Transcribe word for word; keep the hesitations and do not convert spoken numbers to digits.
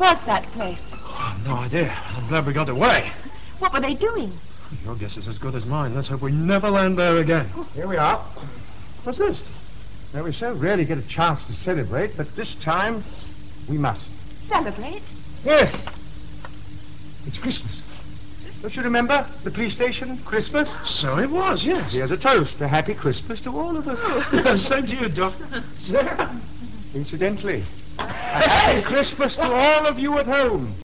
was that place? Oh, no idea. I'm glad we got away. What were they doing? Your guess is as good as mine. Let's hope we never land there again. Here we are. What's this? Now, we so rarely get a chance to celebrate, but this time we must. Celebrate? Yes. It's Christmas. Don't you remember the police station, Christmas? So it was, yes. Here's a toast. A happy Christmas to all of us. Oh. Same to you, Doctor. Sarah. Incidentally, a happy Christmas to all of you at home.